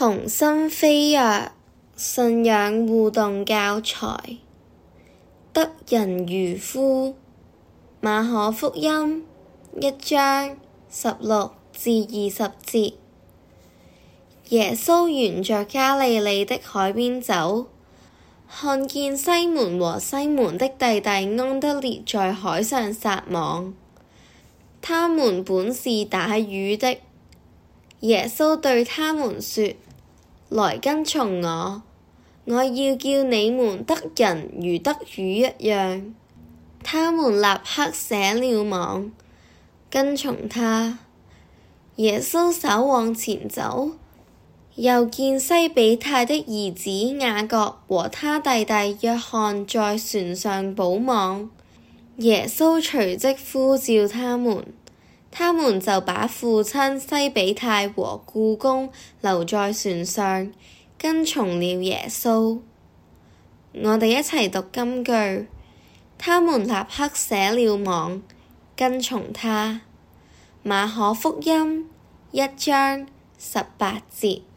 童心飛躍信仰互動教材，得人如夫。馬可福音1章16至20節。耶穌沿着加利利的海邊走，看見西門和西門的弟弟安德烈在海上撒網，他們本是打魚的。耶穌對他們說：來跟從我，我要叫你們得人如得魚一樣。他們立刻捨了網，跟從他。耶穌稍往前走，又見西比泰的兒子雅各和他弟弟約翰在船上補網。耶穌隨即呼召他們，他們就把父親西比泰和僱工留在船上，跟從了耶穌。我哋一齊讀金句。他們立刻捨了網，跟從他。馬可福音1章18節。